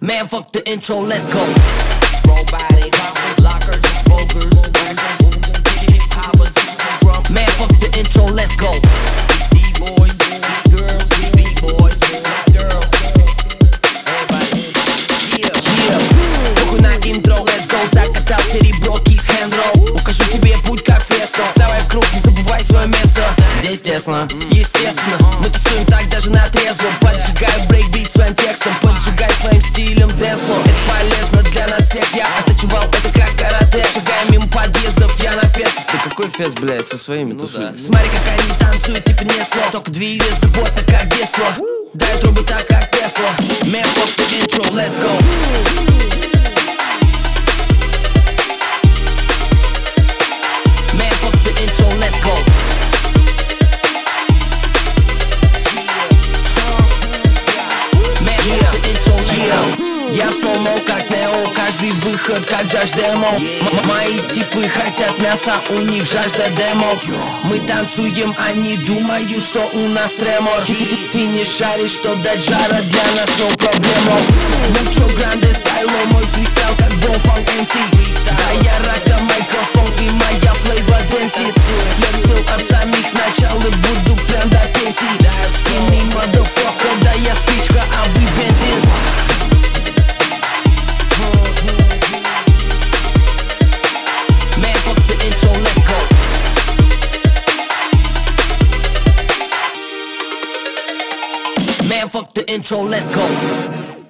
Man, fuck the intro, let's go. Robotic lockers, vogers, poppers. Man, fuck the intro, let's go. B-boys, B-girls, B-boys, girls. Everybody, yeah. Похуй на интро, let's go. Закатал серебро, кикс, хендроу. Укажу тебе путь, как феста. Вставай в круг, не забывай свое место. Здесь тесно, естественно. Мы тусуем так даже на трезво. Поджигаю брейкбит своим текстом. Поджигай своим стилем дэнс-флор. Это полезно для нас всех. Я отточевал это как карате. Шагая мимо подъездов, я на фест. Ты какой фест, блядь, со своими тусуй? Смотри, как они танцуют, типа не слов. Только двигай заботно, как детство. Дай трубы так, как Тесла. Man, fuck the intro, let's go. Man, fuck the intro, let's go. Man, fuck the intro, let's go. Я сломал как Нео, каждый выход как Джаш Демо. Мои типы хотят мяса, у них жажда демо. Мы танцуем, они думают, что у нас тремор. Ты не шаришь, что дать жара для нас, no проблема. Mucho grande стайло, мой фристайл как Бонфанк МС. Да я рака микрофон и моя флейва дэнсит. Флексил от самих начал и буду прям до пенсии. Skinny motherfucker, да я спичка, а вы бензин. Man, fuck the intro, let's go.